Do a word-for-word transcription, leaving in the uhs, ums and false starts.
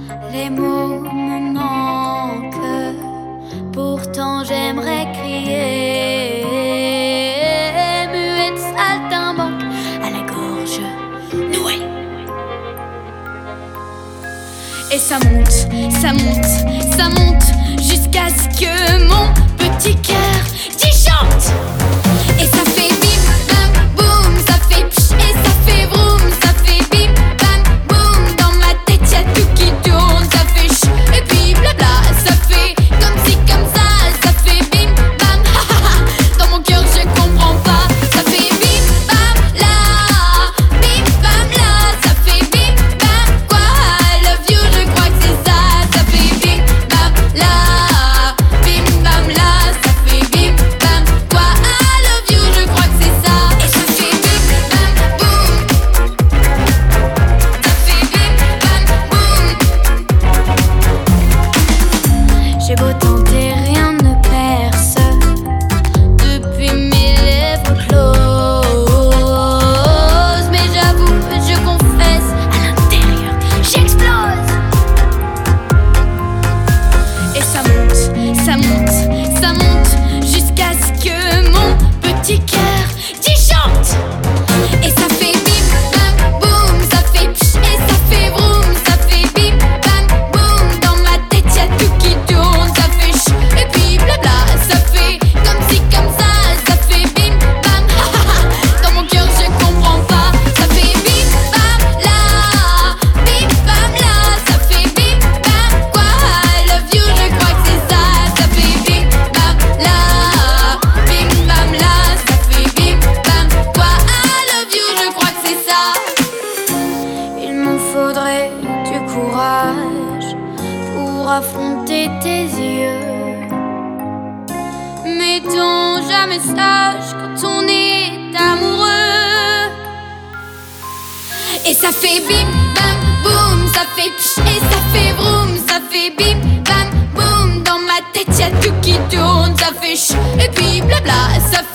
Les mots me manquent, pourtant j'aimerais crier. Muette saltimbanque à la gorge nouée. Et ça monte, ça monte, ça monte jusqu'à ce que mon petit cœur disjoncte. Et ça fait bim bam boum, ça fait pch et ça fait vroom, ça fait bim bam boum. Dans ma tête y'a tout qui tourne, ça fait ch et puis blabla. Ça fait comme si comme ça, ça fait bim bam ha ha ha. Dans mon cœur je comprends pas, ça fait bim bam là, bim bam là. Ça fait bim bam quoi, I love you, je crois que c'est ça. Ça fait bim bam là, bim bam là. Ça fait bim bam quoi, I love you, je crois que c'est ça. Et ça fait bim bam boum, ça fait bim bam boum. J'ai beau tenter, rien ne perce depuis mes lèvres closes. Mais j'avoue, je confesse, à l'intérieur, j'explose. Et ça monte, ça monte, ça monte jusqu'à ce que mon petit cœur disjoncte. Et ça fait bim bam boum, ça fait pch et ça fait vroom, ça fait bim bam boum. Dans ma tête y'a tout qui tourne, ça fait ch et puis blabla. Ça fait comme si comme ça, ça fait bim bam ha ha ha. Dans mon cœur je comprends pas, ça fait bim bam là, bim bam là. Ça fait bim bam quoi, I love you, je crois que c'est ça. Ça fait bim bam là, bim bam là. Ça fait bim bam quoi, I love you, je crois que c'est ça. Il m'en faudrait du courage pour affronter tes yeux, mais t'en jamais sage quand on est amoureux. Et ça fait bim bam boum, ça fait pch et ça fait vroom, ça fait bim bam boum. Dans ma tête y'a tout qui tourne, ça fait ch et puis blabla. Ça